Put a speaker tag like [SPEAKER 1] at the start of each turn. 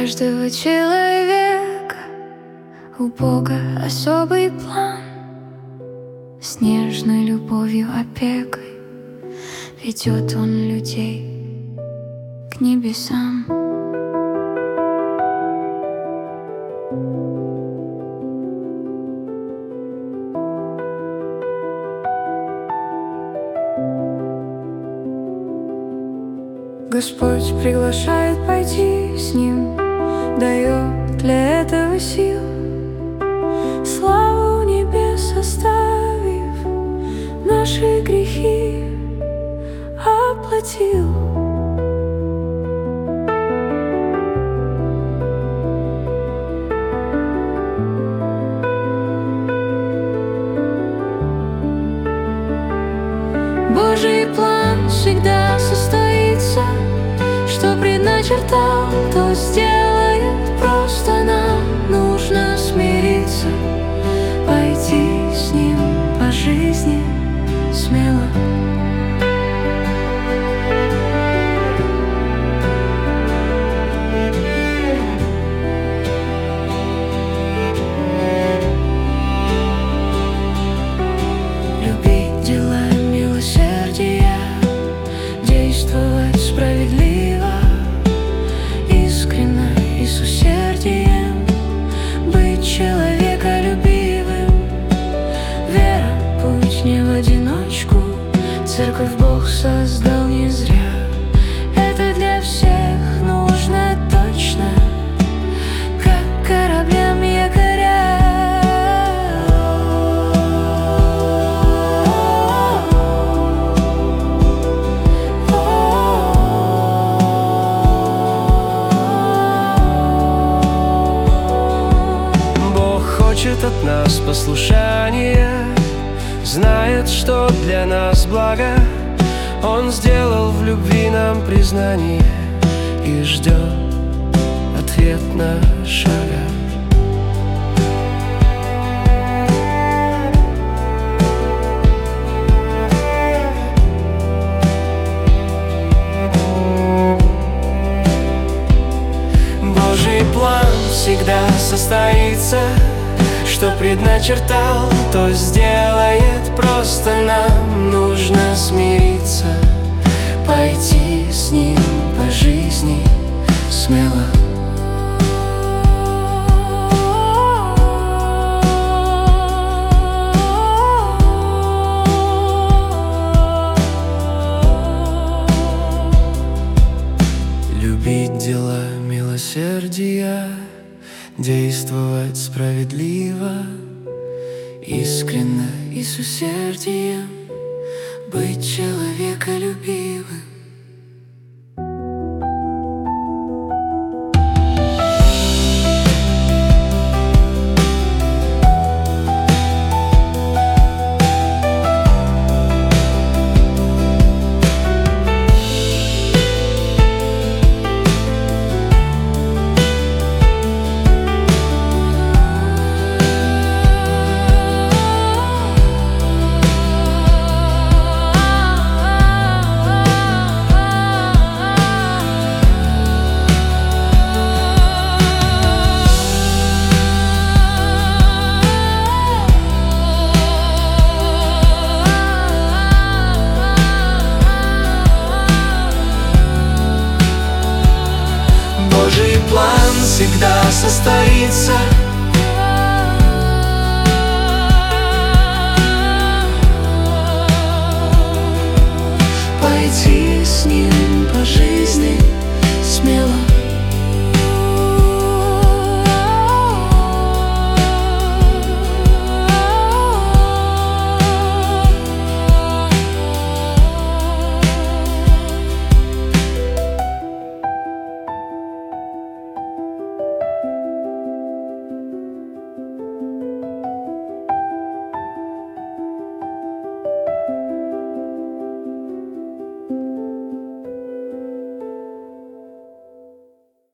[SPEAKER 1] каждого человека у Бога особый план. С нежной любовью, опекой ведет Он людей к небесам. Господь приглашает пойти с Ним, дает для этого сил, славу небес оставив, наши грехи оплатил. Божий план всегда состоится, что предначертал, то сделает. Просто нам нужно смириться, пойти с Ним по жизни смело. Любить дела милосердия, действовать справедливо, искренно и с усердием, быть человеколюбивым. Вера — путь не в одиночку, церковь Бог создал не зря. Это для всех нужно точно, как кораблям якоря.
[SPEAKER 2] Хочет от нас послушания, знает, что для нас благо. Он сделал в любви нам признание и ждет ответного шага. Божий план всегда состоится, что предначертал, то сделает. Просто нам нужно смириться, пойти с Ним по жизни смело. Любить дела милосердия, действовать справедливо, искренно и с усердием, быть человеколюбивым. Божий план всегда состоится,